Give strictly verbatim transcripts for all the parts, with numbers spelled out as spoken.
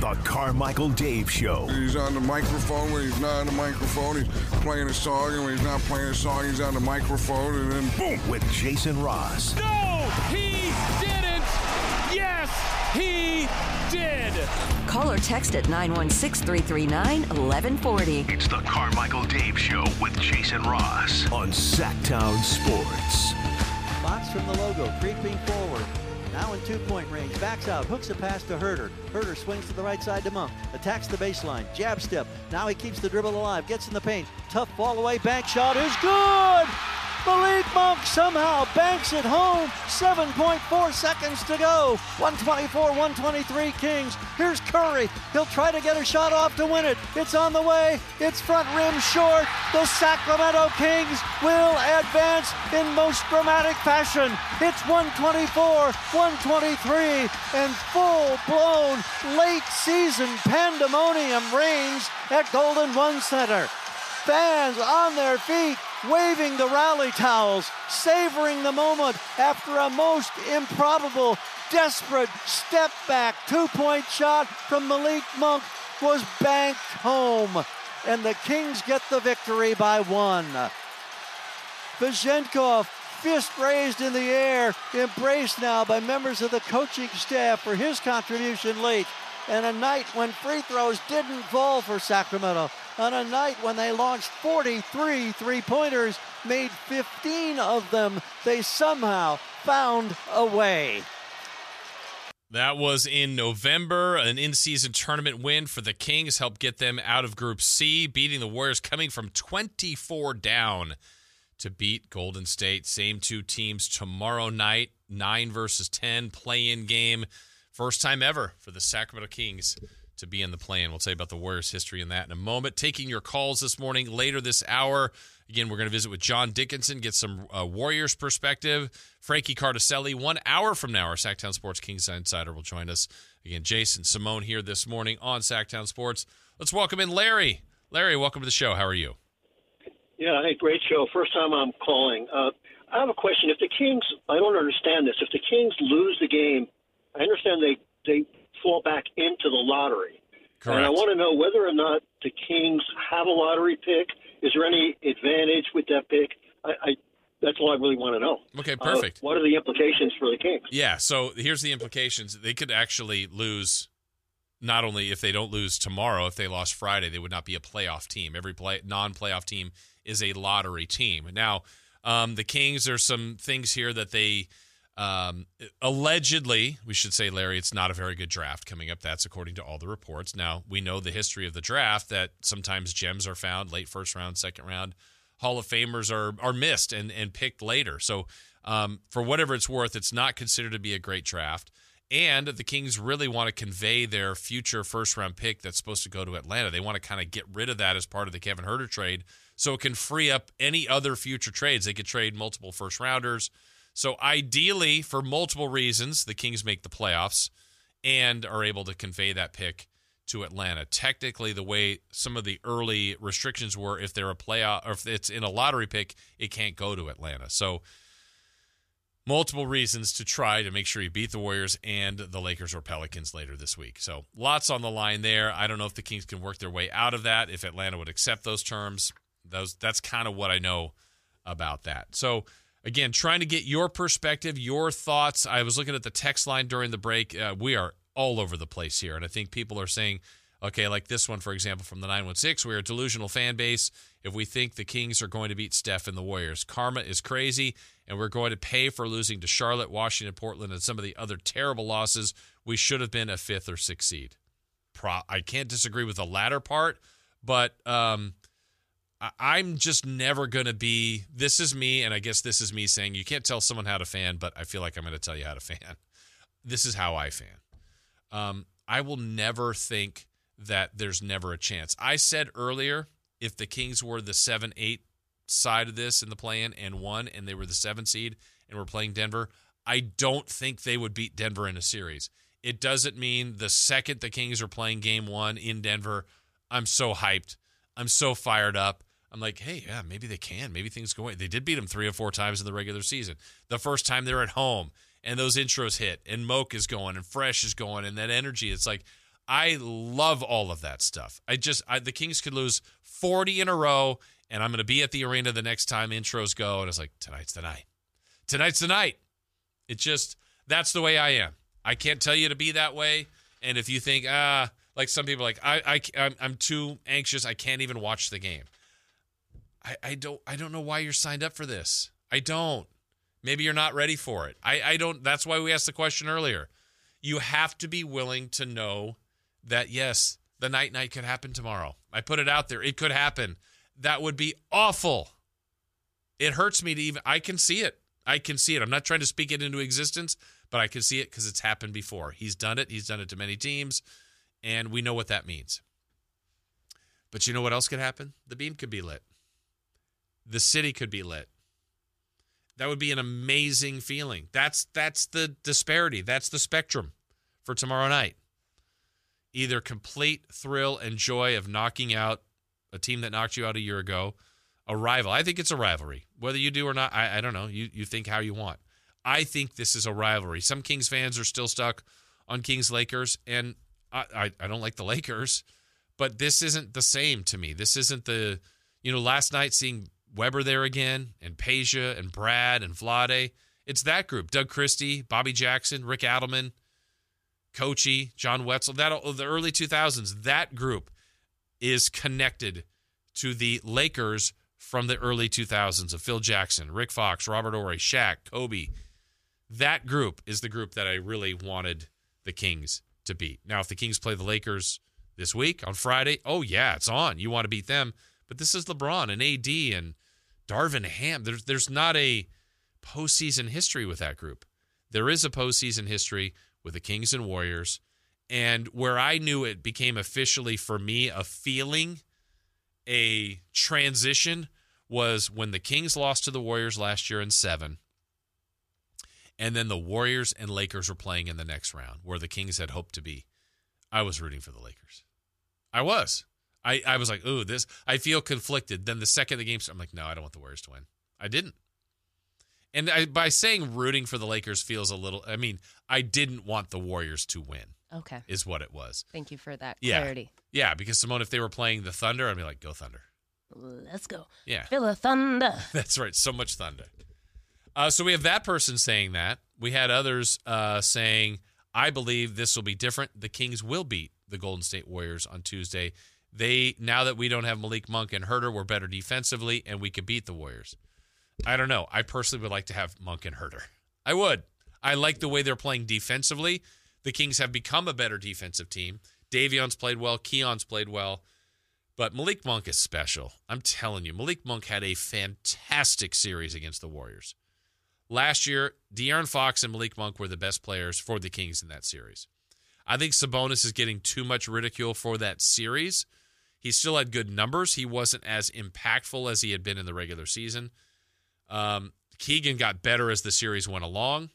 The Carmichael Dave Show. He's on the microphone when he's not on the microphone. He's playing a song, and when he's not playing a song, he's on the microphone, and then boom! With Jason Ross. No, he didn't! Yes, he did! Call or text at nine one six, three three nine, one one four zero. It's the Carmichael Dave Show with Jason Ross on Sacktown Sports. Fox from the logo, creeping forward. Now in two-point range, backs out, hooks a pass to Herder. Herder swings to the right side to Monk, attacks the baseline, jab step. Now he keeps the dribble alive, gets in the paint. Tough fall away, bank shot is good! Malik Monk somehow banks it home. seven point four seconds to go. one twenty-four, one twenty-three Kings. Here's Curry. He'll try to get a shot off to win it. It's on the way. It's front rim short. The Sacramento Kings will advance in most dramatic fashion. It's one twenty-four, one twenty-three, and full-blown late-season pandemonium reigns at Golden One Center. Fans on their feet, waving the rally towels, savoring the moment after a most improbable, desperate step-back two-point shot from Malik Monk was banked home. And the Kings get the victory by one. Vezenkov, fist raised in the air, embraced now by members of the coaching staff for his contribution late. And a night when free throws didn't fall for Sacramento. On a night when they launched forty-three three-pointers, made fifteen of them, they somehow found a way. That was in November. An in-season tournament win for the Kings helped get them out of Group C, beating the Warriors, coming from twenty-four down to beat Golden State. Same two teams tomorrow night, nine versus ten, play-in game. First time ever for the Sacramento Kings to be in the play-in. We'll tell you about the Warriors' history in that in a moment. Taking your calls this morning, later this hour. Again, we're going to visit with John Dickinson, get some uh, Warriors perspective. Frankie Cardicelli, one hour from now, our Sacktown Sports Kings Insider will join us. Again, Jason Simone here this morning on Sacktown Sports. Let's welcome in Larry. Larry, welcome to the show. How are you? Yeah, hey, great show. First time I'm calling. Uh, I have a question. If the Kings, I don't understand this. If the Kings lose the game, I understand they, they fall back into the lottery. Correct. And I want to know whether or not the Kings have a lottery pick. Is there any advantage with that pick? I, I That's all I really want to know. Okay, perfect. Uh, what are the implications for the Kings? Yeah, so here's the implications. They could actually lose, not only if they don't lose tomorrow, if they lost Friday, they would not be a playoff team. Every play, non-playoff team is a lottery team. Now, um, the Kings, there's some things here that they – Um, allegedly, we should say, Larry, it's not a very good draft coming up. That's according to all the reports. Now, we know the history of the draft, that sometimes gems are found late first round, second round. Hall of Famers are are missed and, and picked later. So um, for whatever it's worth, it's not considered to be a great draft. And the Kings really want to convey their future first-round pick that's supposed to go to Atlanta. They want to kind of get rid of that as part of the Kevin Huerter trade so it can free up any other future trades. They could trade multiple first-rounders. So ideally, for multiple reasons, the Kings make the playoffs and are able to convey that pick to Atlanta. Technically, the way some of the early restrictions were, if they're a playoff or if it's in a lottery pick, it can't go to Atlanta. So multiple reasons to try to make sure you beat the Warriors and the Lakers or Pelicans later this week. So lots on the line there. I don't know if the Kings can work their way out of that, if Atlanta would accept those terms. Those that's kind of what I know about that. So again, trying to get your perspective, your thoughts. I was looking at the text line during the break. Uh, we are all over the place here. And I think people are saying, okay, like this one, for example, from the nine one six, we're a delusional fan base if we think the Kings are going to beat Steph and the Warriors. Karma is crazy, and we're going to pay for losing to Charlotte, Washington, Portland, and some of the other terrible losses. We should have been a fifth or sixth seed. Pro- I can't disagree with the latter part, but um, I'm just never going to be, this is me, and I guess this is me saying, you can't tell someone how to fan, but I feel like I'm going to tell you how to fan. This is how I fan. Um, I will never think that there's never a chance. I said earlier, if the Kings were the seven eight side of this in the play-in and won, and they were the seven seed and were playing Denver, I don't think they would beat Denver in a series. It doesn't mean the second the Kings are playing game one in Denver, I'm so hyped. I'm so fired up. I'm like, hey, yeah, maybe they can. Maybe things go away. They did beat them three or four times in the regular season. The first time they're at home, and those intros hit, and Moke is going, and Fresh is going, and that energy. It's like, I love all of that stuff. I just I, the Kings could lose forty in a row, and I'm going to be at the arena the next time intros go, and it's like, tonight's the night. Tonight's the night. It just, that's the way I am. I can't tell you to be that way, and if you think, ah, like some people are like, I, I, I'm, I'm too anxious, I can't even watch the game. I, I don't I don't know why you're signed up for this. I don't. Maybe you're not ready for it. I, I don't. That's why we asked the question earlier. You have to be willing to know that, yes, the night-night could happen tomorrow. I put it out there. It could happen. That would be awful. It hurts me to even, I can see it. I can see it. I'm not trying to speak it into existence, but I can see it because it's happened before. He's done it. He's done it to many teams, and we know what that means. But you know what else could happen? The beam could be lit. The city could be lit. That would be an amazing feeling. That's that's the disparity. That's the spectrum for tomorrow night. Either complete thrill and joy of knocking out a team that knocked you out a year ago, a rival. I think it's a rivalry. Whether you do or not, I, I don't know. You you think how you want. I think this is a rivalry. Some Kings fans are still stuck on Kings-Lakers, and I, I, I don't like the Lakers, but this isn't the same to me. This isn't the, you know, last night seeing Weber there again, and Peja, and Brad, and Vlade. It's that group. Doug Christie, Bobby Jackson, Rick Adelman, Coachy, John Wetzel, that the early two thousands, that group is connected to the Lakers from the early two thousands of Phil Jackson, Rick Fox, Robert Horry, Shaq, Kobe. That group is the group that I really wanted the Kings to beat. Now, if the Kings play the Lakers this week on Friday, oh, yeah, it's on. You want to beat them. But this is LeBron and A D and Darvin Ham. There's, there's not a postseason history with that group. There is a postseason history with the Kings and Warriors. And where I knew it became officially, for me, a feeling, a transition, was when the Kings lost to the Warriors last year in seven. And then the Warriors and Lakers were playing in the next round, where the Kings had hoped to be. I was rooting for the Lakers. I was. I, I was like, ooh, this, I feel conflicted. Then the second the game started, I'm like, no, I don't want the Warriors to win. I didn't. And I, by saying rooting for the Lakers feels a little, I mean, I didn't want the Warriors to win. Okay. Is what it was. Thank you for that yeah. clarity. Yeah, because Simone, if they were playing the Thunder, I'd be like, go Thunder. Let's go. Yeah. Feel a thunder. That's right. So much thunder. Uh, so we have that person saying that. We had others uh, saying, I believe this will be different. The Kings will beat the Golden State Warriors on Tuesday. They, now that we don't have Malik Monk and Herter, we're better defensively, and we could beat the Warriors. I don't know. I personally would like to have Monk and Herter. I would. I like the way they're playing defensively. The Kings have become a better defensive team. Davion's played well. Keon's played well. But Malik Monk is special. I'm telling you, Malik Monk had a fantastic series against the Warriors. Last year, De'Aaron Fox and Malik Monk were the best players for the Kings in that series. I think Sabonis is getting too much ridicule for that series. He still had good numbers. He wasn't as impactful as he had been in the regular season. Um, Keegan got better as the series went along.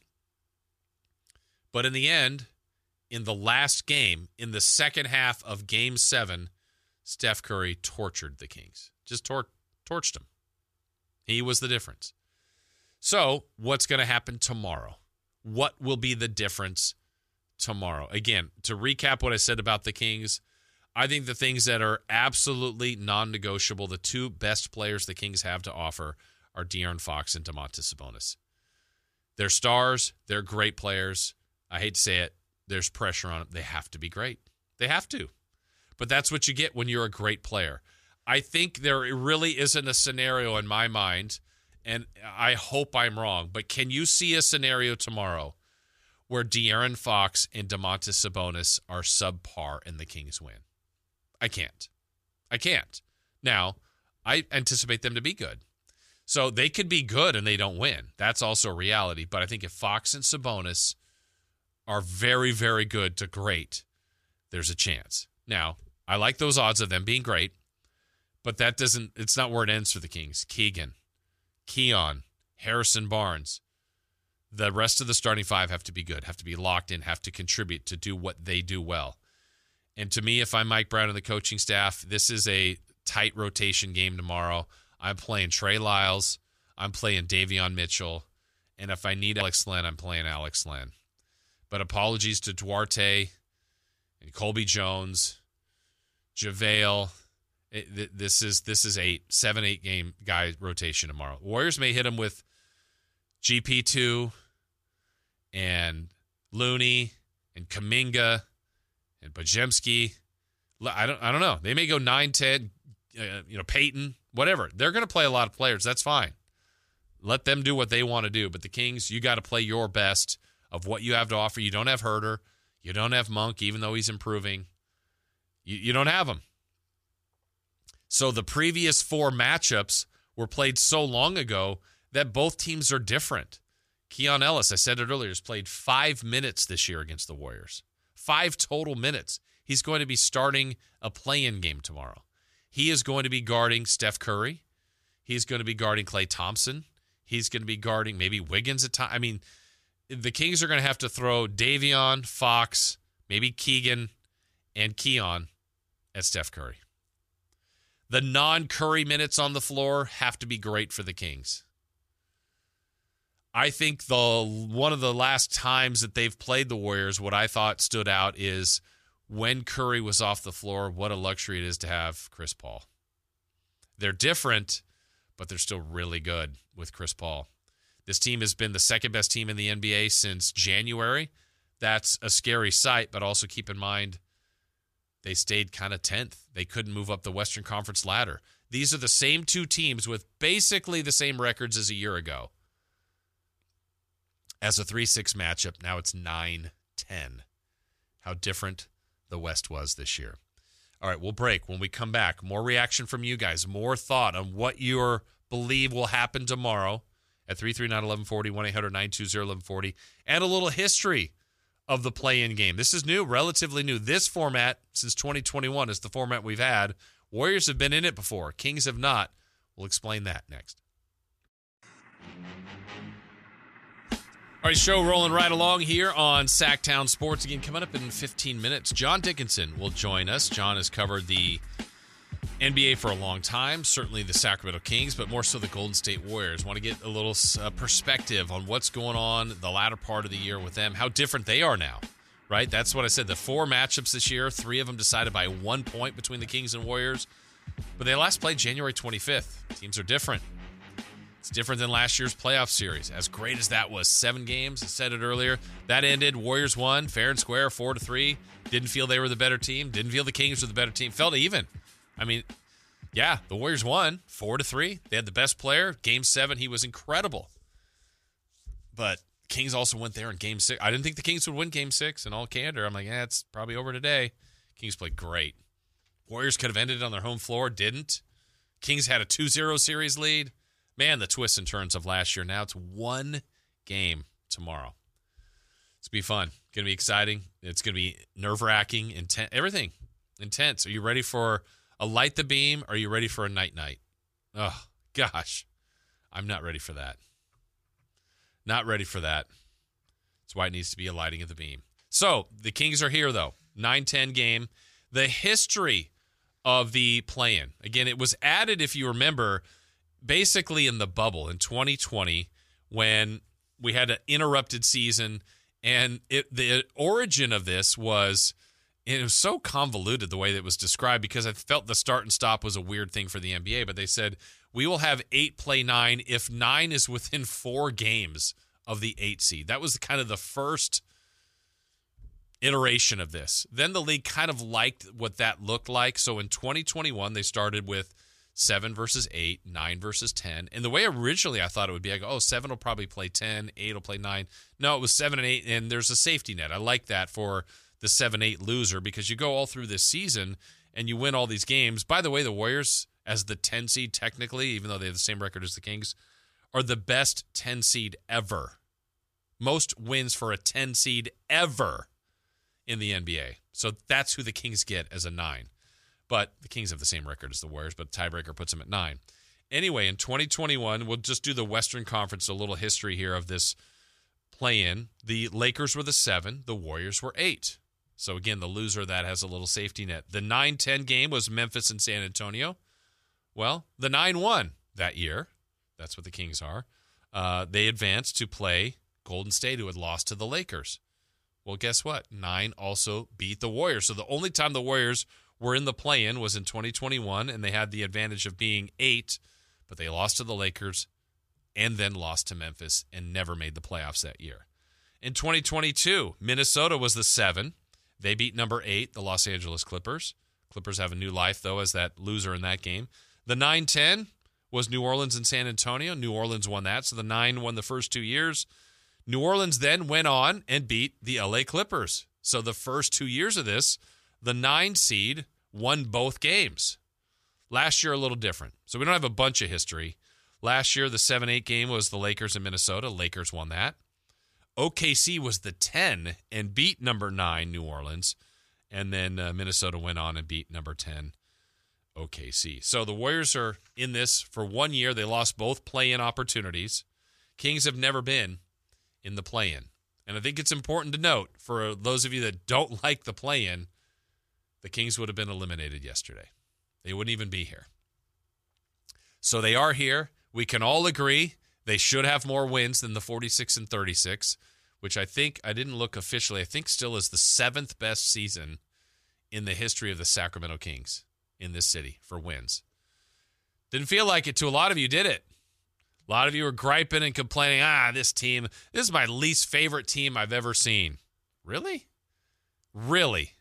But in the end, in the last game, in the second half of Game seven, Steph Curry tortured the Kings. Just tor- torched them. He was the difference. So, what's going to happen tomorrow? What will be the difference tomorrow? Again, to recap what I said about the Kings, I think the things that are absolutely non-negotiable, the two best players the Kings have to offer are De'Aaron Fox and Domantas Sabonis. They're stars. They're great players. I hate to say it. There's pressure on them. They have to be great. They have to. But that's what you get when you're a great player. I think there really isn't a scenario in my mind, and I hope I'm wrong, but can you see a scenario tomorrow where De'Aaron Fox and Domantas Sabonis are subpar and the Kings win? I can't. I can't. Now, I anticipate them to be good. So they could be good and they don't win. That's also a reality. But I think if Fox and Sabonis are very, very good to great, there's a chance. Now, I like those odds of them being great, but that doesn't, it's not where it ends for the Kings. Keegan, Keon, Harrison Barnes, the rest of the starting five have to be good, have to be locked in, have to contribute to do what they do well. And to me, if I'm Mike Brown and the coaching staff, this is a tight rotation game tomorrow. I'm playing Trey Lyles. I'm playing Davion Mitchell. And if I need Alex Len, I'm playing Alex Len. But apologies to Duarte and Colby Jones, JaVale. It, th- this is this is eight, seven, eight game guy rotation tomorrow. Warriors may hit him with G P two and Looney and Kuminga and Bajemski. I don't I don't know. They may go nine, ten, uh, you know, Peyton, whatever. They're going to play a lot of players. That's fine. Let them do what they want to do. But the Kings, you got to play your best of what you have to offer. You don't have Herter. You don't have Monk, even though he's improving. You, you don't have him. So the previous four matchups were played so long ago that both teams are different. Keon Ellis, I said it earlier, has played five minutes this year against the Warriors. Five total minutes. He's going to be starting a play-in game tomorrow. He is going to be guarding Steph Curry. He's going to be guarding Klay Thompson. He's going to be guarding maybe Wiggins at time. I mean, the Kings are going to have to throw Davion, Fox, maybe Keegan, and Keon at Steph Curry. The non-Curry minutes on the floor have to be great for the Kings. I think the one of the last times that they've played the Warriors, what I thought stood out is when Curry was off the floor, what a luxury it is to have Chris Paul. They're different, but they're still really good with Chris Paul. This team has been the second best team in the N B A since January. That's a scary sight, but also keep in mind they stayed kind of tenth. They couldn't move up the Western Conference ladder. These are the same two teams with basically the same records as a year ago. As a three six matchup, now it's nine ten. How different the West was this year. All right, we'll break. When we come back, more reaction from you guys, more thought on what you believe will happen tomorrow at three three nine, one one four zero, one eight hundred, nine two zero, one one four zero, and a little history of the play-in game. This is new, relatively new. This format, since twenty twenty-one, is the format we've had. Warriors have been in it before. Kings have not. We'll explain that next. All right, show rolling right along here on Sacktown Sports. Again, coming up in fifteen minutes, John Dickinson will join us. John has covered the N B A for a long time, certainly the Sacramento Kings, but more so the Golden State Warriors. Want to get a little uh, perspective on what's going on the latter part of the year with them, how different they are now, right? That's what I said. The four matchups this year, three of them decided by one point between the Kings and Warriors, but they last played January twenty-fifth. Teams are different. It's different than last year's playoff series. As great as that was, seven games, I said it earlier, that ended, Warriors won, fair and square, four to three. Didn't feel they were the better team. Didn't feel the Kings were the better team. Felt even. I mean, yeah, the Warriors won four to three. They had the best player. Game seven, he was incredible. But Kings also went there in game six. I didn't think the Kings would win game six in all candor. I'm like, yeah, it's probably over today. Kings played great. Warriors could have ended it on their home floor. Didn't. Kings had a two zero series lead. Man, the twists and turns of last year. Now it's one game tomorrow. It's going to be fun. Going to be exciting. It's going to be nerve-wracking, intense, everything intense. Are you ready for a light the beam? Or are you ready for a night-night? Oh, gosh. I'm not ready for that. Not ready for that. That's why it needs to be a lighting of the beam. So, the Kings are here, though. nine ten game. The history of the play-in. Again, it was added, if you remember, basically in the bubble in twenty twenty when we had an interrupted season, and it, the origin of this was, it was so convoluted the way that it was described because I felt the start and stop was a weird thing for the N B A, but they said, we will have eight play nine if nine is within four games of the eight seed. That was kind of the first iteration of this. Then the league kind of liked what that looked like. So in twenty twenty-one, they started with seven versus eight, nine versus ten. And the way originally I thought it would be, I go, oh, seven will probably play ten, eight will play nine. No, it was seven and eight, and there's a safety net. I like that for the seven eight loser because you go all through this season and you win all these games. By the way, the Warriors, as the ten seed technically, even though they have the same record as the Kings, are the best ten seed ever. Most wins for a ten seed ever in the N B A. So that's who the Kings get as a nine. But the Kings have the same record as the Warriors, but tiebreaker puts them at nine. Anyway, in twenty twenty-one, we'll just do the Western Conference, a little history here of this play-in. The Lakers were the seven, the Warriors were eight. So again, the loser of that has a little safety net. The nine ten game was Memphis and San Antonio. Well, the nine one that year, that's what the Kings are, uh, they advanced to play Golden State, who had lost to the Lakers. Well, guess what? Nine also beat the Warriors. So the only time the Warriors were in the play-in was in twenty twenty-one, and they had the advantage of being eight, but they lost to the Lakers and then lost to Memphis and never made the playoffs that year. In twenty twenty-two, Minnesota was the seven. They beat number eight, the Los Angeles Clippers. Clippers have a new life, though, as that loser in that game. The nine ten was New Orleans and San Antonio. New Orleans won that, so the nine won the first two years. New Orleans then went on and beat the L A Clippers. So the first two years of this, the nine seed won both games. Last year, a little different. So we don't have a bunch of history. Last year, the seven eight game was the Lakers and Minnesota. Lakers won that. O K C was the ten and beat number nine, New Orleans. And then uh, Minnesota went on and beat number ten, O K C. So the Warriors are in this for one year. They lost both play-in opportunities. Kings have never been in the play-in. And I think it's important to note, for those of you that don't like the play-in, the Kings would have been eliminated yesterday. They wouldn't even be here. So they are here. We can all agree they should have more wins than the forty-six and thirty-six, which I think, I didn't look officially, I think still is the seventh best season in the history of the Sacramento Kings in this city for wins. Didn't feel like it to a lot of you, did it? A lot of you were griping and complaining, ah, this team, this is my least favorite team I've ever seen. Really? Really?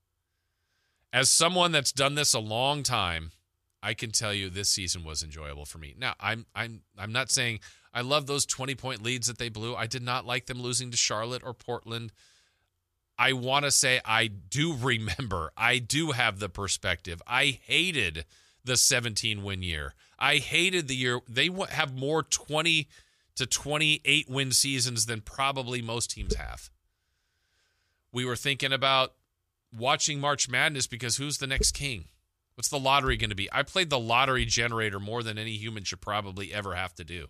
As someone that's done this a long time, I can tell you this season was enjoyable for me. Now, I'm I'm I'm not saying I love those twenty-point leads that they blew. I did not like them losing to Charlotte or Portland. I want to say I do remember. I do have the perspective. I hated the seventeen-win year. I hated the year. They have more twenty to twenty-eight win seasons than probably most teams have. We were thinking about watching March Madness because who's the next king? What's the lottery going to be? I played the lottery generator more than any human should probably ever have to do.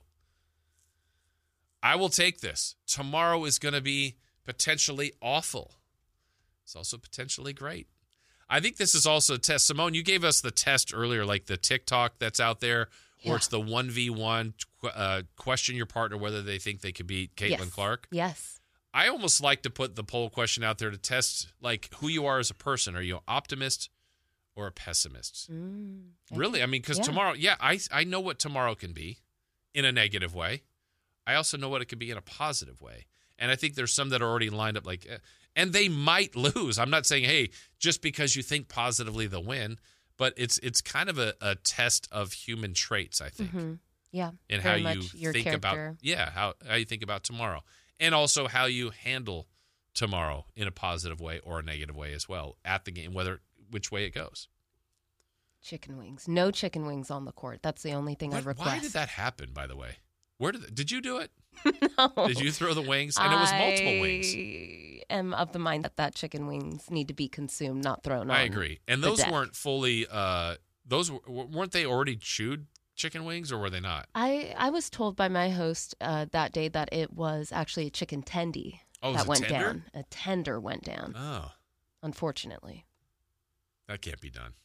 I will take this. Tomorrow is going to be potentially awful. It's also potentially great. I think this is also a test. Simone, you gave us the test earlier, like the TikTok that's out there, Yeah. where it's the one v one, uh, question your partner whether they think they could beat Caitlin Yes. Clark. Yes. I almost like to put the poll question out there to test like who you are as a person. Are you an optimist or a pessimist? Mm, Really? I mean, because Yeah. tomorrow, yeah, I I know what tomorrow can be in a negative way. I also know what it could be in a positive way. And I think there's some that are already lined up like, eh, and they might lose. I'm not saying, hey, just because you think positively they'll win, but it's it's kind of a, a test of human traits, I think, hmm Yeah. and very how you much your think character. about, yeah, how, how you think about tomorrow. And also how you handle tomorrow in a positive way or a negative way as well at the game, whether which way it goes. Chicken wings. No chicken wings on the court. That's the only thing I What- request. why did that happen, by the way? Where did did you do it? No. Did you throw the wings? And it was multiple wings. I am of the mind that that chicken wings need to be consumed, not thrown on. I agree. And the those deck. weren't fully. Uh, those were, weren't they already chewed chicken wings, or were they not? I, I was told by my host uh, that day that it was actually a chicken tendy Oh, it was that a went tender? down. A tender went down, Oh, unfortunately. that can't be done.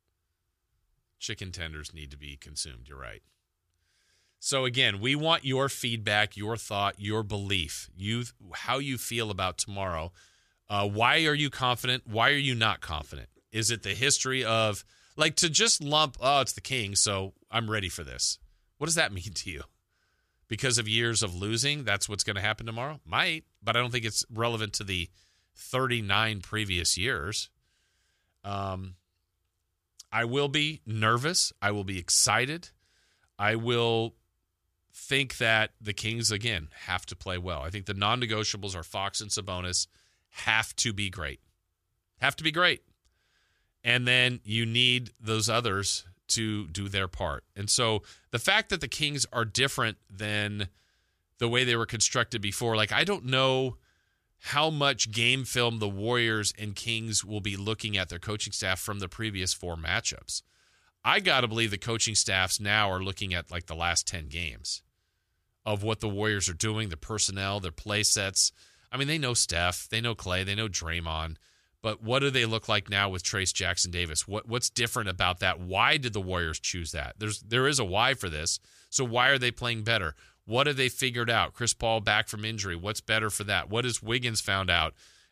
Chicken tenders need to be consumed. You're right. So again, we want your feedback, your thought, your belief, you how you feel about tomorrow. Uh, why are you confident? Why are you not confident? Is it the history of like to just lump? Oh, it's the Kings, so I'm ready for this. What does that mean to you? Because of years of losing, that's what's going to happen tomorrow? Might, but I don't think it's relevant to the thirty-nine previous years. Um, I will be nervous. I will be excited. I will think that the Kings, again, have to play well. I think the non-negotiables are Fox and Sabonis have to be great. Have to be great. And then you need those others to do their part. And so the fact that the Kings are different than the way they were constructed before, like I don't know how much game film the Warriors and Kings will be looking at their coaching staff from the previous four matchups. I got to believe the coaching staffs now are looking at like the last ten games of what the Warriors are doing, the personnel, their play sets. I mean, they know Steph, they know Clay, they know Draymond, but what do they look like now with Trace Jackson Davis? What what's different about that? Why did the Warriors choose that? There's there is a why for this. So why are they playing better? What have they figured out? Chris Paul back from injury. What's better for that? What has Wiggins found out?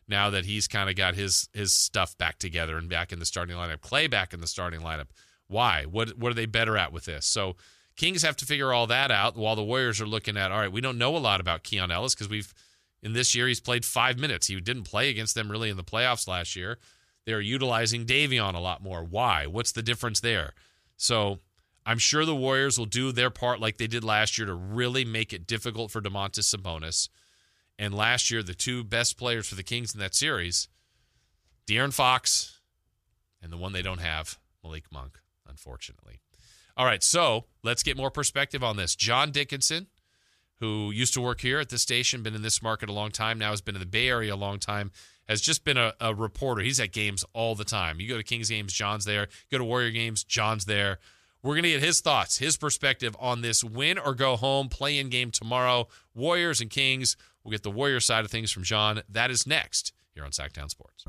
now that he's kind of got his his stuff back together and back in the starting lineup. Clay back in the starting lineup. Why? What what are they better at with this? So Kings have to figure all that out while the Warriors are looking at, all right, we don't know a lot about Keon Ellis because we've, in this year, he's played five minutes. He didn't play against them really in the playoffs last year. They're utilizing Davion a lot more. Why? What's the difference there? So I'm sure the Warriors will do their part like they did last year to really make it difficult for Domantas Sabonis. And last year, the two best players for the Kings in that series, De'Aaron Fox and the one they don't have, Malik Monk, unfortunately. All right, so let's get more perspective on this. John Dickinson, who used to work here at this station, been in this market a long time, now has been in the Bay Area a long time, has just been a, a reporter. He's at games all the time. You go to Kings games, John's there. You go to Warrior games, John's there. We're going to get his thoughts, his perspective on this win or go home play-in game tomorrow. Warriors and Kings. We'll get the Warrior side of things from John. That is next here on Sacktown Sports.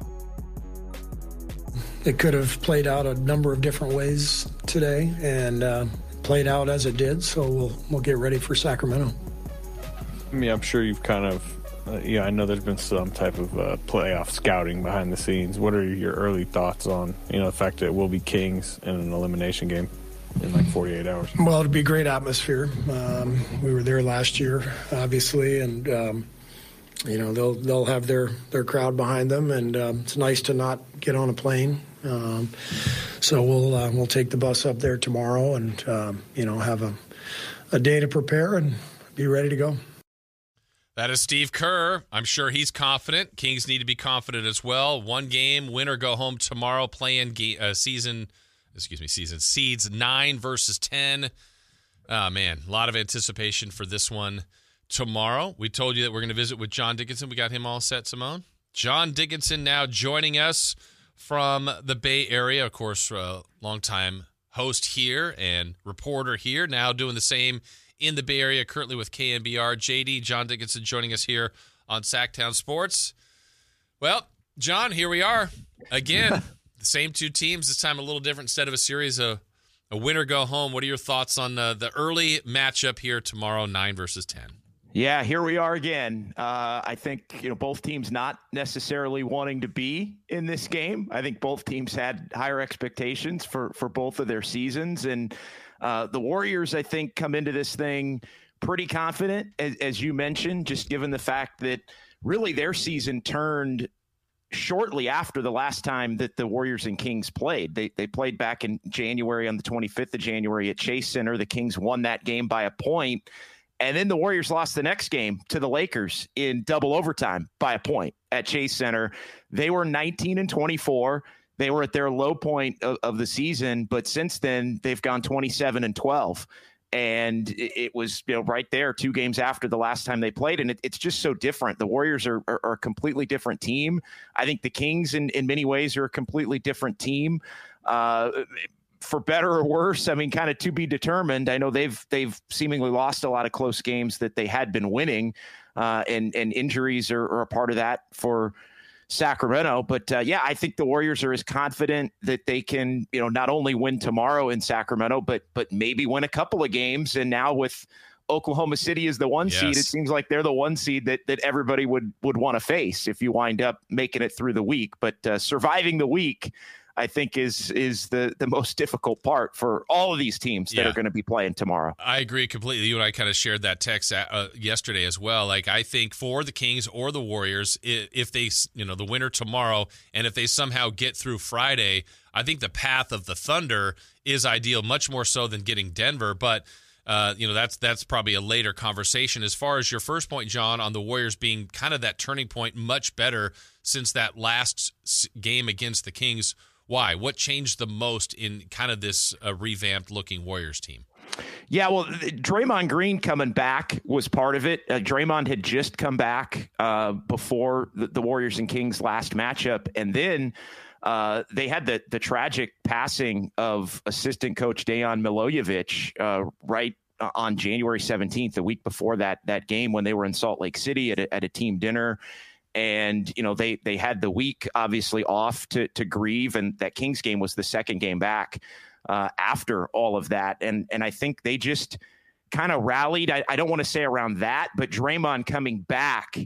It could have played out a number of different ways today, and uh, played out as it did, so we'll we'll get ready for Sacramento. I mean, I'm sure you've kind of, uh, yeah, I know there's been some type of uh, playoff scouting behind the scenes. What are your early thoughts on, you know, the fact that it will be Kings in an elimination game in like forty-eight hours? Well, it'll be a great atmosphere. Um, we were there last year, obviously, and um, you know they'll they'll have their their crowd behind them, and um, it's nice to not get on a plane. Um, so we'll uh, we'll take the bus up there tomorrow, and um, you know have a a day to prepare and be ready to go. That is Steve Kerr. I'm sure he's confident. Kings need to be confident as well. One game, win or go home tomorrow. Play-in ga- uh, season, excuse me, season seeds nine versus ten. Oh man, a lot of anticipation for this one tomorrow. We told you that we're going to visit with John Dickinson. We got him all set, Simone. John Dickinson now joining us from the Bay Area, of course, uh, longtime host here and reporter here, now doing the same in the Bay Area, currently with K N B R. J D, John Dickinson, joining us here on Sacktown Sports. Well, John, here we are again. The same two teams, this time a little different. Instead of a series of a win or go home, what are your thoughts on uh, the early matchup here tomorrow, nine versus ten? Yeah, here we are again. Uh, I think, you know, both teams not necessarily wanting to be in this game. I think both teams had higher expectations for, for both of their seasons. And uh, the Warriors, I think, come into this thing pretty confident, as, as you mentioned, just given the fact that really their season turned shortly after the last time that the Warriors and Kings played. They they played back in January, on the twenty-fifth of January at Chase Center. The Kings won that game by a point. And then the Warriors lost the next game to the Lakers in double overtime by a point at Chase Center. They were nineteen and twenty-four. They were at their low point of, of the season, but since then they've gone twenty-seven and twelve. And it, it was, you know, right there two games after the last time they played. And it, it's just so different. The Warriors are, are, are a completely different team. I think the Kings in, in many ways are a completely different team. Uh, For better or worse, I mean, kind of to be determined. I know they've they've seemingly lost a lot of close games that they had been winning, uh, and and injuries are, are a part of that for Sacramento. But uh, yeah, I think the Warriors are as confident that they can, you know, not only win tomorrow in Sacramento, but but maybe win a couple of games. And now with Oklahoma City as the one yes. seed, it seems like they're the one seed that that everybody would would want to face if you wind up making it through the week. But uh, surviving the week, I think is is the, the most difficult part for all of these teams that yeah. are going to be playing tomorrow. I agree completely. You and I kind of shared that text uh, yesterday as well. Like, I think for the Kings or the Warriors, if they, you know, the winner tomorrow, and if they somehow get through Friday, I think the path of the Thunder is ideal, much more so than getting Denver. But uh, you know, that's that's probably a later conversation. As far as your first point, John, on the Warriors being kind of that turning point, much better since that last game against the Kings. Why? What changed the most in kind of this uh, revamped-looking Warriors team? Yeah, well, Draymond Green coming back was part of it. Uh, Draymond had just come back uh, before the, the Warriors and Kings last matchup, and then uh, they had the the tragic passing of assistant coach Dejan Milojevic uh, right on January seventeenth, the week before that that game when they were in Salt Lake City at a, at a team dinner. And, you know, they they had the week obviously off to to grieve. And that Kings game was the second game back uh, after all of that. And and I think they just kind of rallied. I, I don't want to say around that, but Draymond coming back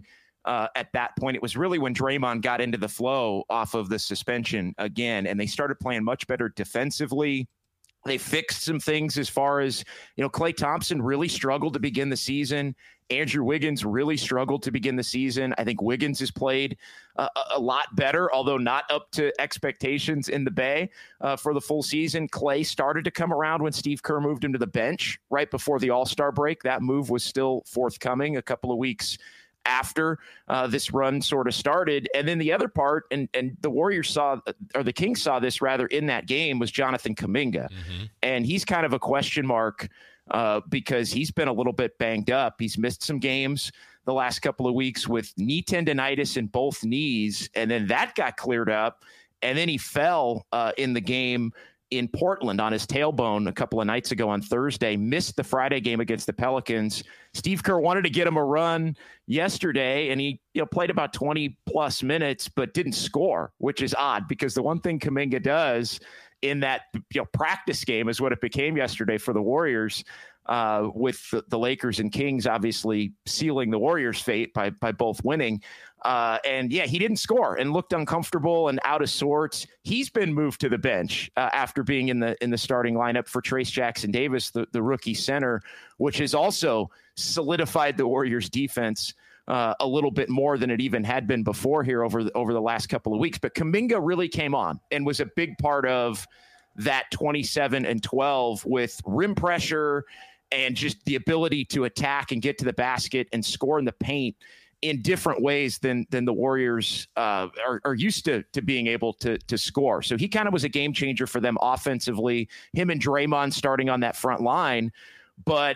uh, at that point. It was really when Draymond got into the flow off of the suspension again, and they started playing much better defensively. They fixed some things as far as, you know, Klay Thompson really struggled to begin the season. Andrew Wiggins really struggled to begin the season. I think Wiggins has played uh, a lot better, although not up to expectations in the Bay uh, for the full season. Klay started to come around when Steve Kerr moved him to the bench right before the All-Star break. That move was still forthcoming a couple of weeks after uh, this run sort of started. And then the other part, and and the Warriors saw, or the Kings saw this rather in that game, was Jonathan Kuminga. Mm-hmm. And he's kind of a question mark uh, because he's been a little bit banged up. He's missed some games the last couple of weeks with knee tendonitis in both knees. And then that got cleared up. And then he fell uh, in the game in Portland on his tailbone a couple of nights ago on Thursday, missed the Friday game against the Pelicans. Steve Kerr wanted to get him a run yesterday, and he you know played about twenty plus minutes, but didn't score, which is odd because the one thing Kuminga does in that you know practice game is what it became yesterday for the Warriors, uh, with the, the Lakers and Kings obviously sealing the Warriors' fate by by both winning. Uh, and yeah, he didn't score and looked uncomfortable and out of sorts. He's been moved to the bench uh, after being in the in the starting lineup for Trayce Jackson-Davis, the, the rookie center, which has also solidified the Warriors' defense uh, a little bit more than it even had been before here over the, over the last couple of weeks. But Kuminga really came on and was a big part of that twenty-seven and twelve with rim pressure and just the ability to attack and get to the basket and score in the paint in different ways than than the Warriors uh, are, are used to to being able to to score. So he kind of was a game changer for them offensively. Him and Draymond starting on that front line. But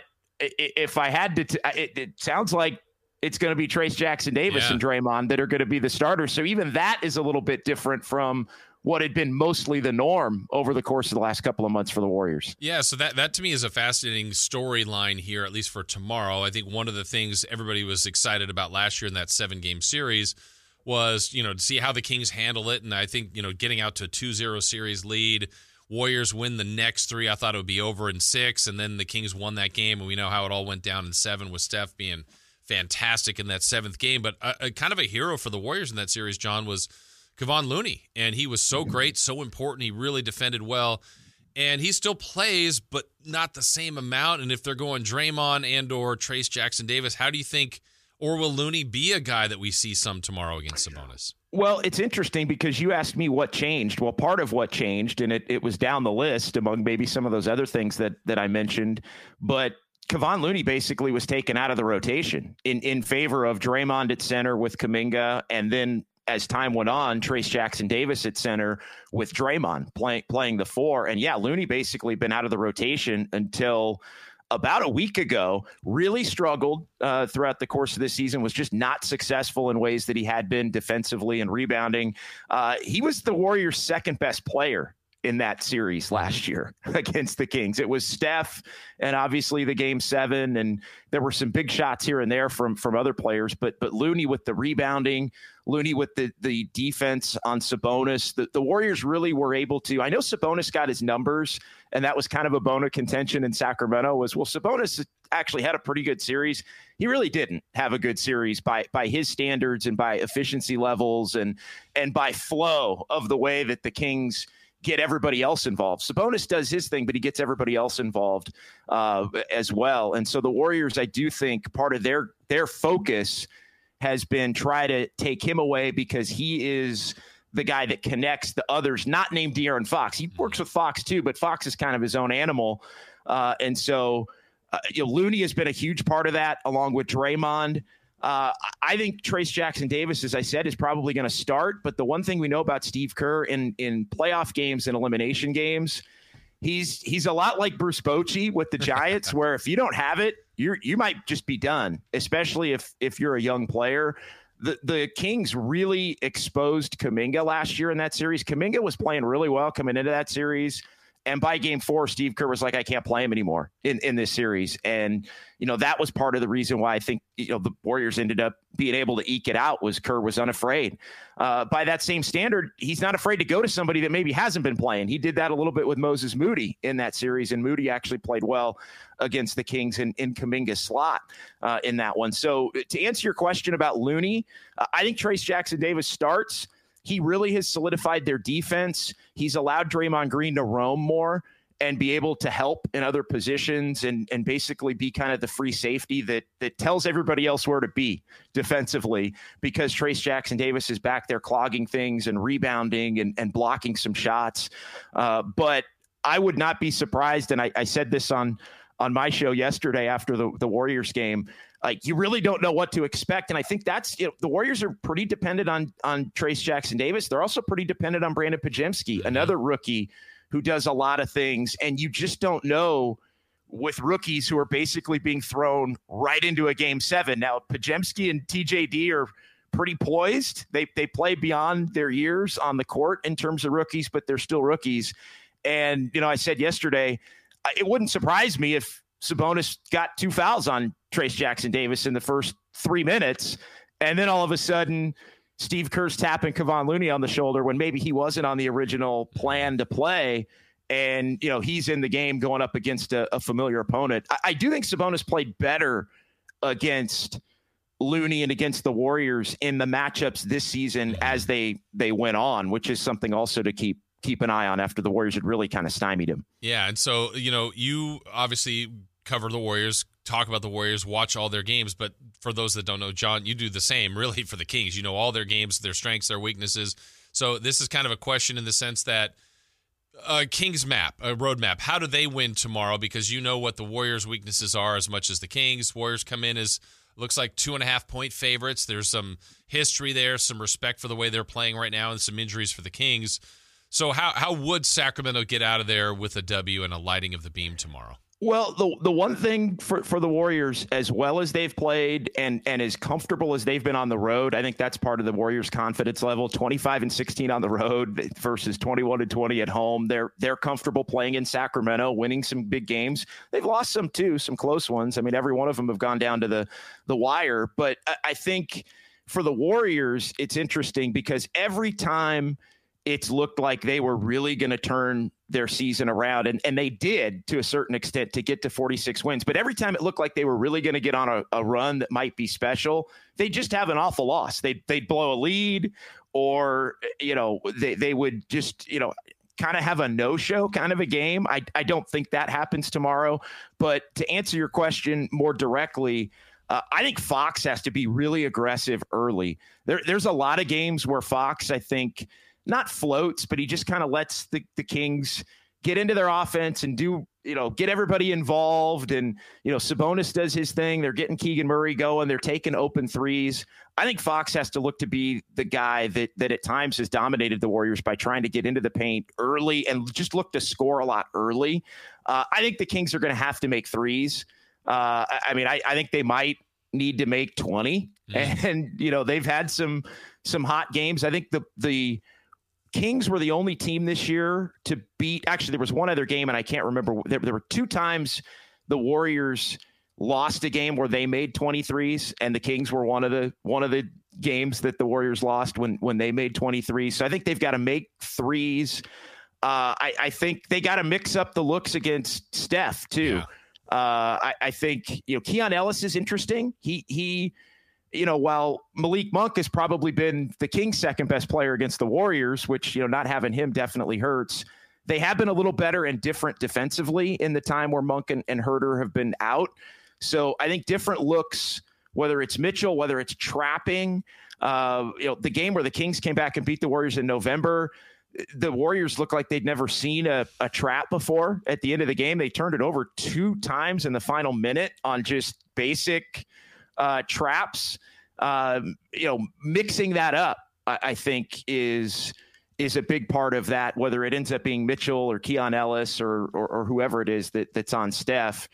if I had to, t- it, it sounds like it's going to be Trayce Jackson-Davis yeah. and Draymond that are going to be the starters. So even that is a little bit different from what had been mostly the norm over the course of the last couple of months for the Warriors. Yeah, so that, that to me is a fascinating storyline here, at least for tomorrow. I think one of the things everybody was excited about last year in that seven-game series was, you know, to see how the Kings handle it. And I think, you know, getting out to a two zero series lead, Warriors win the next three. I thought it would be over in six, and then the Kings won that game, and we know how it all went down in seven with Steph being fantastic in that seventh game. But a, a kind of a hero for the Warriors in that series, John, was Kevon Looney, and he was so great, so important. He really defended well, and he still plays, but not the same amount. And if they're going Draymond and or Trayce Jackson-Davis, how do you think, or will Looney be a guy that we see some tomorrow against Sabonis? Well, it's interesting because you asked me what changed. Well, part of what changed, and it, it was down the list among maybe some of those other things that that I mentioned, but Kevon Looney basically was taken out of the rotation in, in favor of Draymond at center with Kuminga, and then as time went on, Trayce Jackson-Davis at center with Draymond playing playing the four. And yeah, Looney basically been out of the rotation until about a week ago. Really struggled uh, throughout the course of this season, was just not successful in ways that he had been defensively and rebounding. Uh, he was the Warriors' second best player in that series last year against the Kings. It was Steph and obviously the game seven, and there were some big shots here and there from from other players, but but Looney with the rebounding, Looney with the the defense on Sabonis. The, the Warriors really were able to, I know Sabonis got his numbers, and that was kind of a bone of contention in Sacramento was, well, Sabonis actually had a pretty good series. He really didn't have a good series by by his standards and by efficiency levels and and by flow of the way that the Kings get everybody else involved. Sabonis does his thing, but he gets everybody else involved uh, as well. And so the Warriors, I do think part of their their focus has been try to take him away because he is the guy that connects the others, not named De'Aaron Fox. He works with Fox too, but Fox is kind of his own animal. Uh, and so uh, you know, Looney has been a huge part of that along with Draymond. Uh, I think Trayce Jackson-Davis, as I said, is probably going to start. But the one thing we know about Steve Kerr in, in playoff games and elimination games, he's he's a lot like Bruce Bochy with the Giants, where if you don't have it, you you might just be done, especially if if you're a young player. The the Kings really exposed Kuminga last year in that series. Kuminga was playing really well coming into that series. And by game four, Steve Kerr was like, I can't play him anymore in, in this series. And, you know, that was part of the reason why I think, you know, the Warriors ended up being able to eke it out was Kerr was unafraid. Uh, by that same standard, he's not afraid to go to somebody that maybe hasn't been playing. He did that a little bit with Moses Moody in that series, and Moody actually played well against the Kings in, in Kuminga's slot uh, in that one. So to answer your question about Looney, uh, I think Trayce Jackson-Davis starts. He really has solidified their defense. He's allowed Draymond Green to roam more and be able to help in other positions and, and basically be kind of the free safety that that tells everybody else where to be defensively, because Trayce Jackson-Davis is back there clogging things and rebounding and, and blocking some shots. Uh, but I would not be surprised, and I, I said this on on my show yesterday after the, the Warriors game, like, you really don't know what to expect. And I think that's, you know, the Warriors are pretty dependent on, on Trayce Jackson-Davis. They're also pretty dependent on Brandon Podziemski, another rookie who does a lot of things. And you just don't know with rookies who are basically being thrown right into a game seven. Now, Podziemski and T J D are pretty poised. They, they play beyond their years on the court in terms of rookies, but they're still rookies. And, you know, I said yesterday, it wouldn't surprise me if Sabonis got two fouls on Trayce Jackson-Davis in the first three minutes. And then all of a sudden, Steve Kerr's tapping Kevon Looney on the shoulder when maybe he wasn't on the original plan to play. And, you know, he's in the game going up against a, a familiar opponent. I, I do think Sabonis played better against Looney and against the Warriors in the matchups this season as they, they went on, which is something also to keep keep an eye on after the Warriors had really kind of stymied him. Yeah, and so, you know, you obviously cover the Warriors, talk about the Warriors, watch all their games, but for those that don't know, John, you do the same really for the Kings. You know all their games, their strengths, their weaknesses. So this is kind of a question in the sense that a Kings map, a roadmap, how do they win tomorrow? Because you know what the Warriors' weaknesses are as much as the Kings. Warriors come in as looks like two and a half point favorites. There's some history there, some respect for the way they're playing right now, and some injuries for the Kings. So how how would Sacramento get out of there with a W and a lighting of the beam tomorrow? Well, the the one thing for, for the Warriors, as well as they've played and, and as comfortable as they've been on the road, I think that's part of the Warriors' confidence level. twenty-five and sixteen on the road versus twenty-one and twenty at home. They're they're comfortable playing in Sacramento, winning some big games. They've lost some too, some close ones. I mean, every one of them have gone down to the the wire. But I, I think for the Warriors, it's interesting because every time it's looked like they were really going to turn their season around. And, and they did to a certain extent to get to forty-six wins. But every time it looked like they were really going to get on a, a run that might be special, they just have an awful loss. They'd, they'd blow a lead or, you know, they, they would just, you know, kind of have a no-show kind of a game. I, I don't think that happens tomorrow. But to answer your question more directly, Uh, I think Fox has to be really aggressive early. There, there's a lot of games where Fox, I think, not floats, but he just kind of lets the, the Kings get into their offense and do, you know, get everybody involved. And, you know, Sabonis does his thing. They're getting Keegan Murray going. They're taking open threes. I think Fox has to look to be the guy that that at times has dominated the Warriors by trying to get into the paint early and just look to score a lot early. Uh, I think the Kings are going to have to make threes. Uh, I, I mean, I, I think they might need to make twenty. Mm. And, you know, they've had some some hot games. I think the the Kings were the only team this year to beat. Actually, there was one other game, and I can't remember. There, there were two times the Warriors lost a game where they made twenty-threes, and the Kings were one of the one of the games that the Warriors lost when when they made twenty-threes. So I think they've got to make threes. Uh, I, I think they got to mix up the looks against Steph too. Yeah. Uh, I, I think, you know, Keon Ellis is interesting. He, he, you know, while Malik Monk has probably been the Kings' second best player against the Warriors, which, you know, not having him definitely hurts. They have been a little better and different defensively in the time where Monk and, and Herter have been out. So I think different looks, whether it's Mitchell, whether it's trapping, uh, you know, the game where the Kings came back and beat the Warriors in November, the Warriors look like they'd never seen a, a trap before. At the end of the game, they turned it over two times in the final minute on just basic uh, traps. Um, you know, mixing that up, I, I think, is is a big part of that, whether it ends up being Mitchell or Keon Ellis or, or, or whoever it is that that's on Steph.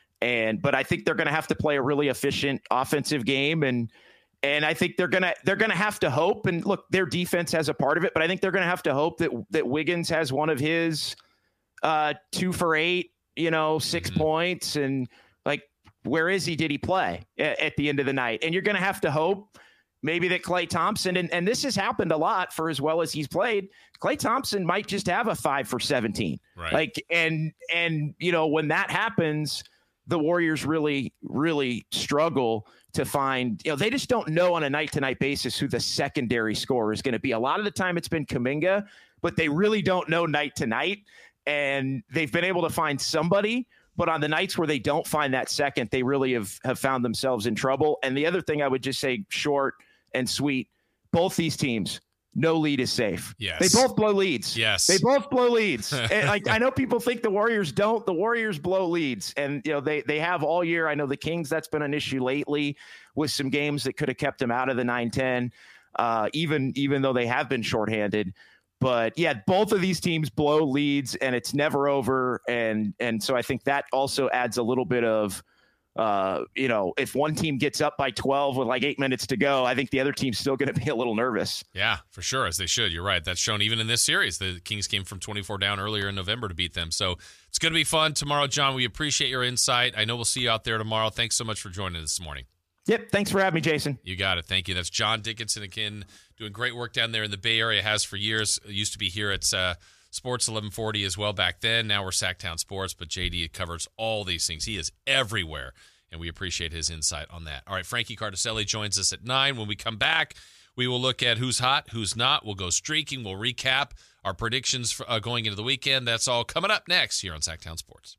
And but I think they're going to have to play a really efficient offensive game. And And I think they're gonna they're gonna have to hope. And look, their defense has a part of it, but I think they're gonna have to hope that that Wiggins has one of his uh, two for eight, you know, six mm-hmm. points. And like, where is he? Did he play at, at the end of the night? And you're going to have to hope maybe that Klay Thompson, and, and this has happened a lot for as well as he's played, Klay Thompson might just have a five for seventeen. Right. Like, and, and, you know, when that happens, the Warriors really, really struggle to find, you know, they just don't know on a night to night basis who the secondary scorer is going to be. A lot of the time it's been Kuminga, but they really don't know night to night. And they've been able to find somebody, but on the nights where they don't find that second, they really have, have found themselves in trouble. And the other thing I would just say, short and sweet, both these teams, no lead is safe. Yes. They both blow leads. Yes. They both blow leads. And like, I know people think the Warriors don't. The Warriors blow leads. And, you know, they they have all year. I know the Kings, that's been an issue lately with some games that could have kept them out of the nine ten, uh, even, even though they have been shorthanded. But, yeah, both of these teams blow leads, and it's never over. And and so I think that also adds a little bit of, Uh, you know, if one team gets up by twelve with like eight minutes to go, I think the other team's still going to be a little nervous. Yeah, for sure, as they should. You're right. That's shown even in this series. The Kings came from twenty-four down earlier in November to beat them. So it's going to be fun tomorrow, John. We appreciate your insight. I know we'll see you out there tomorrow. Thanks so much for joining us this morning. Yep, thanks for having me, Jason. You got it. Thank you. That's John Dickinson again, doing great work down there in the Bay Area, has for years. Used to be here at uh, Sports eleven forty as well back then. Now we're Sacktown Sports, but J D covers all these things. He is everywhere. And we appreciate his insight on that. All right, Frankie Cardicelli joins us at nine. When we come back, we will look at who's hot, who's not. We'll go streaking. We'll recap our predictions for, uh, going into the weekend. That's all coming up next here on Sacktown Sports.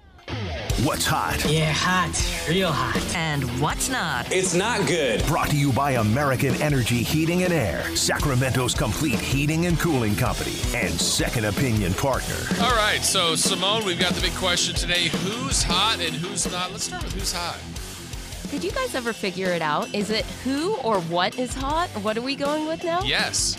What's hot? Yeah, hot. Real hot. And what's not? It's not good. Brought to you by American Energy Heating and Air, Sacramento's complete heating and cooling company, and Second Opinion partner. All right, so Simone, we've got the big question today. Who's hot and who's not? Let's start with who's hot. Did you guys ever figure it out? Is it who or what is hot? What are we going with now? Yes.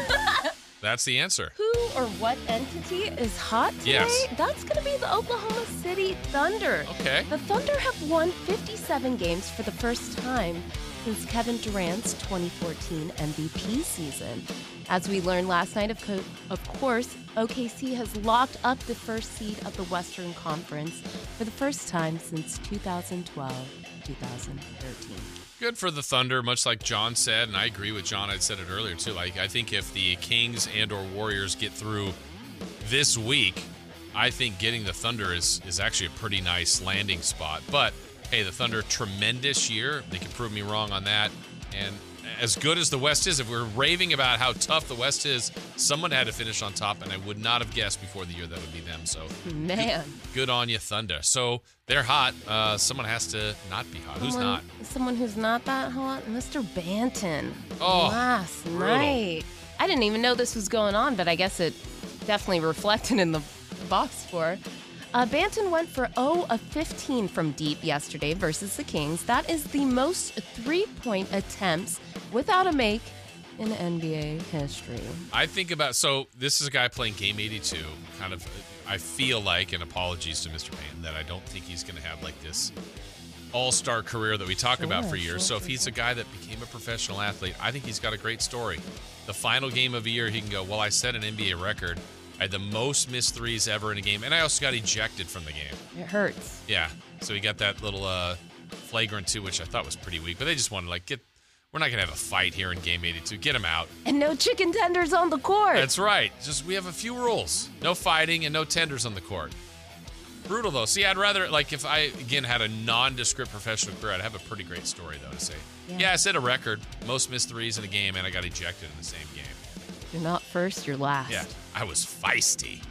That's the answer. Who or what entity is hot today? Yes. That's going to be the Oklahoma City Thunder. Okay. The Thunder have won fifty-seven games for the first time since Kevin Durant's twenty fourteen M V P season. As we learned last night, of, co- of course, O K C has locked up the first seed of the Western Conference for the first time since two thousand twelve, two thousand thirteen. Good for the Thunder, much like John said, and I agree with John. I'd said it earlier, too. Like, I think if the Kings and or Warriors get through this week, I think getting the Thunder is, is actually a pretty nice landing spot. But, hey, the Thunder, tremendous year. They can prove me wrong on that. And as good as the West is, if we're raving about how tough the West is, someone had to finish on top, and I would not have guessed before the year that would be them. So, man, good, good on you, Thunder. So they're hot. Uh, someone has to not be hot. Who's someone, not? Someone who's not that hot, Mister Banton. Oh, last brutal. night. I didn't even know this was going on, but I guess it definitely reflected in the box score. Uh, Banton went for zero of fifteen from deep yesterday versus the Kings. That is the most three-point attempts without a make in N B A history. I think about, so this is a guy playing game eighty-two, kind of, I feel like, and apologies to Mister Payne, that I don't think he's going to have like this all-star career that we talk sure, about for years. Sure, so if sure, he's sure. a guy that became a professional athlete, I think he's got a great story. The final game of a year, he can go, well, I set an N B A record. I had the most missed threes ever in a game, and I also got ejected from the game. It hurts. Yeah, so he got that little uh, flagrant two, which I thought was pretty weak. But they just wanted, like, get, we're not going to have a fight here in game eighty-two. Get him out. And no chicken tenders on the court. That's right. Just we have a few rules. No fighting and no tenders on the court. Brutal, though. See, I'd rather, like, if I, again, had a nondescript professional career, I'd have a pretty great story, though, to say. Yeah, yeah I set a record. Most missed threes in a game, and I got ejected in the same game. You're not first, you're last. Yeah, I was feisty.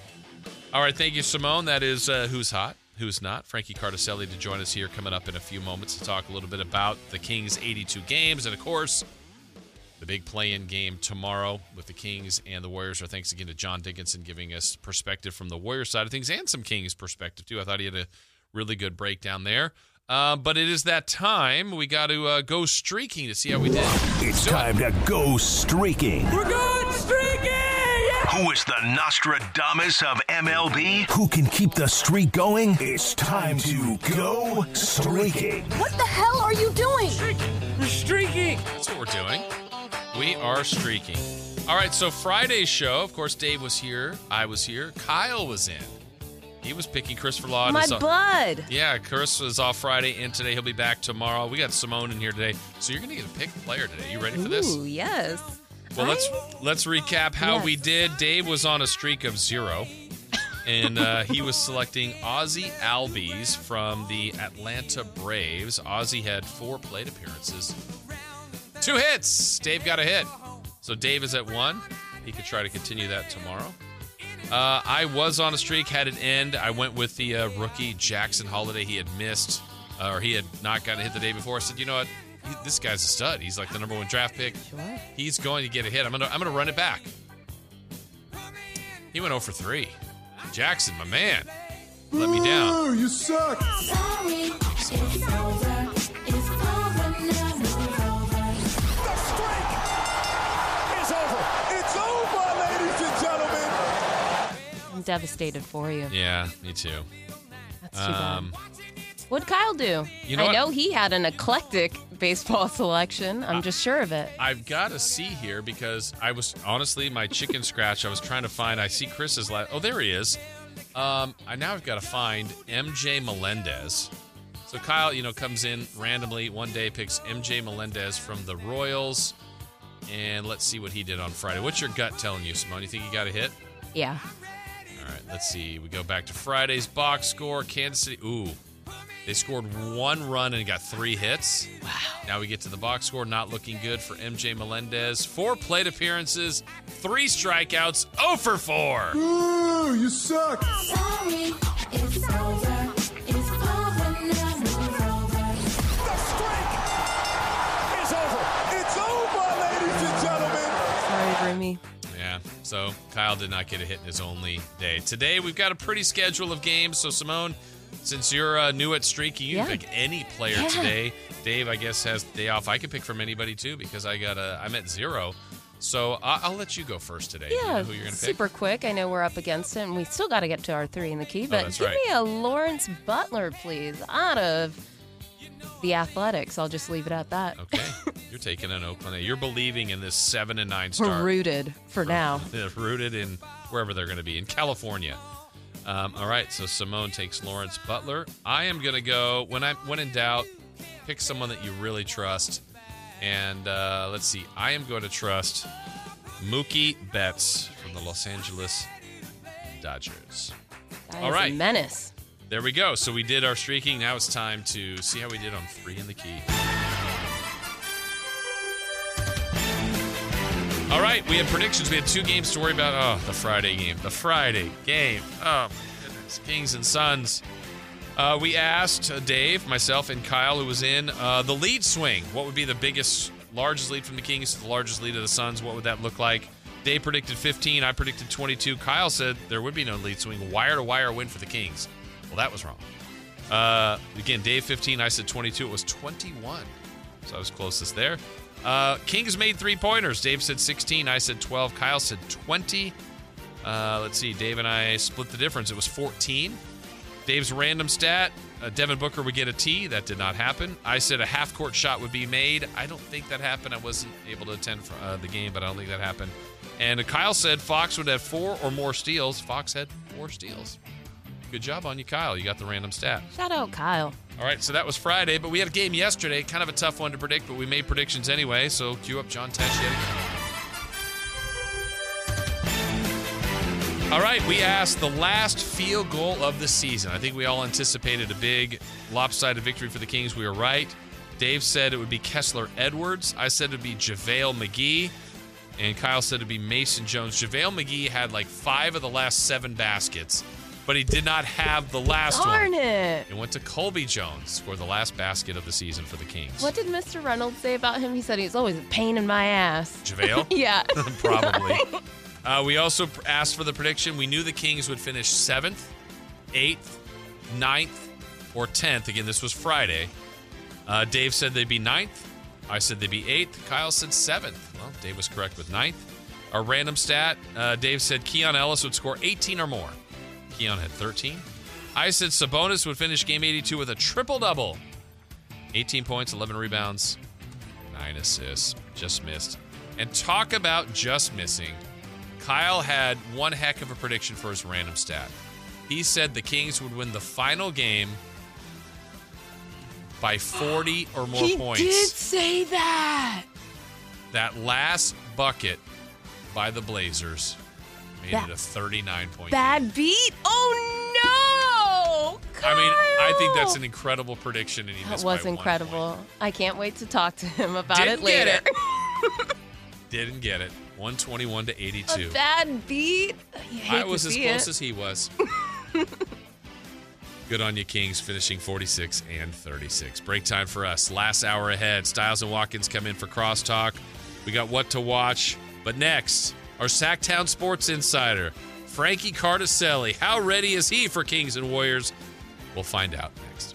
All right, thank you, Simone. That is uh, Who's Hot, Who's Not. Frankie Cardicelli to join us here coming up in a few moments to talk a little bit about the Kings' eighty-two games. And, of course, the big play-in game tomorrow with the Kings and the Warriors. Our thanks again to John Dickinson giving us perspective from the Warriors side of things and some Kings perspective, too. I thought he had a really good breakdown there. Uh, but it is that time. We got to uh, go streaking to see how we did. It's time to go streaking. We're going streaking! Yeah! Who is the Nostradamus of M L B? Who can keep the streak going? It's time to go streaking. What the hell are you doing? Streaking. We're streaking. That's what we're doing. We are streaking. All All right, so Friday's show, of course, Dave was here. I was here. Kyle was in. He was picking Christopher Law. My bud. Yeah, Chris was off Friday and today. He'll be back tomorrow. We got Simone in here today. So you're going to get a pick player today. You ready for this? Ooh, yes. Well, I... let's let's recap how yes. we did. Dave was on a streak of zero. And uh, he was selecting Ozzie Albies from the Atlanta Braves. Ozzie had four plate appearances. Two hits. Dave got a hit. So Dave is at one. He could try to continue that tomorrow. Uh, I was on a streak, had it end. I went with the uh, rookie Jackson Holiday. He had missed, uh, or he had not gotten a hit the day before. I said, you know what? He, this guy's a stud. He's like the number one draft pick. Sure. He's going to get a hit. I'm gonna I'm gonna run it back. He went oh for three. Jackson, my man, let me down. Oh, you suck. Sorry, it's over. It's over now. The streak is over. It's over, ladies and gentlemen. I'm devastated for you. Yeah, me too. That's too um, bad. What'd Kyle do? You know I what? know he had an eclectic baseball selection. I'm Uh, just sure of it. I've got to see here because I was honestly my chicken scratch. I was trying to find. I see Chris's last. Oh, there he is. Um, I now I've got to find M J Melendez. So Kyle, you know, comes in randomly one day, picks M J Melendez from the Royals, and let's see what he did on Friday. What's your gut telling you, Simone? You think he got a hit? Yeah. All right, let's see. We go back to Friday's box score. Kansas City. Ooh. They scored one run and got three hits. Wow. Now we get to the box score. Not looking good for M J Melendez. Four plate appearances, three strikeouts, oh for four. Ooh, you suck. Sorry, it's over. It's over now. The streak is over. It's over, ladies and gentlemen. Sorry, Remy. Yeah, so Kyle did not get a hit in his only day. Today we've got a pretty schedule of games. So Simone, since you're uh, new at streaking, you Yeah. can pick any player Yeah. today. Dave, I guess, has the day off. I can pick from anybody too because I got a, I'm at zero. So I- I'll let you go first today. Do you Yeah, know who you're gonna pick? super quick. I know we're up against it, and we still got to get to our three in the key. But that's give right. me a Lawrence Butler, please, out of the Athletics. I'll just leave it at that. Okay, you're taking an Oakland. A. You're believing in this seven and nine We're start. rooted for now. They're rooted in wherever they're going to be in California. Um, all right, so Simone takes Lawrence Butler. I am going to go when I when in doubt, pick someone that you really trust. And uh, let's see, I am going to trust Mookie Betts from the Los Angeles Dodgers. That All is right. a menace. There we go. So we did our streaking. Now it's time to see how we did on three in the key. All right, we had predictions. We had two games to worry about. Oh, the Friday game. The Friday game. Oh, my goodness. Kings and Suns. Uh, we asked uh, Dave, myself, and Kyle, who was in, uh, the lead swing. What would be the biggest, largest lead from the Kings to the largest lead of the Suns? What would that look like? Dave predicted fifteen. I predicted twenty-two. Kyle said there would be no lead swing. Wire-to-wire win for the Kings. Well, that was wrong. Uh, again, Dave fifteen. I said twenty-two. It was twenty-one. So I was closest there. Uh, Kings made three-pointers. Dave said sixteen. I said twelve. Kyle said twenty. Uh, let's see. Dave and I split the difference. It was fourteen. Dave's random stat, uh, Devin Booker would get a T. That did not happen. I said a half-court shot would be made. I don't think that happened. I wasn't able to attend for, uh, the game, but I don't think that happened. And uh, Kyle said Fox would have four or more steals. Fox had four steals. Good job on you, Kyle. You got the random stat. Shout out, Kyle. All right, so that was Friday, but we had a game yesterday. Kind of a tough one to predict, but we made predictions anyway. So cue up John Tesh yet again. All right, we asked the last field goal of the season. I think we all anticipated a big lopsided victory for the Kings. We were right. Dave said it would be Kessler Edwards. I said it would be JaVale McGee. And Kyle said it would be Mason Jones. JaVale McGee had like five of the last seven baskets, but he did not have the last Darn one. it. It went to Colby Jones for the last basket of the season for the Kings. What did Mister Reynolds say about him? He said he's always a pain in my ass. JaVale? Yeah. Probably. Uh, we also asked for the prediction. We knew the Kings would finish seventh, eighth, ninth, or tenth. Again, this was Friday. Uh, Dave said they'd be ninth. I said they'd be eighth. Kyle said seventh. Well, Dave was correct with ninth. Our random stat, uh, Dave said Keon Ellis would score eighteen or more. Keon had thirteen. I said Sabonis would finish game eighty-two with a triple-double. eighteen points, eleven rebounds, nine assists. Just missed. And talk about just missing. Kyle had one heck of a prediction for his random stat. He said the Kings would win the final game by forty or more he points. He did say that. That last bucket by the Blazers made That it a thirty-nine point bad game. beat? Oh, no! Kyle! I mean, I think that's an incredible prediction, and he That missed was by one incredible. point. I can't wait to talk to him about Didn't it later. Get it. Didn't get it. one twenty-one to eighty-two. A bad beat? You hate I was to as see close it. as he was. Good on you, Kings, finishing forty-six and thirty-six. Break time for us. Last hour ahead. Styles and Watkins come in for crosstalk. We got what to watch. But next, our Sacktown Sports Insider, Frankie Cardicelli. How ready is he for Kings and Warriors? We'll find out next.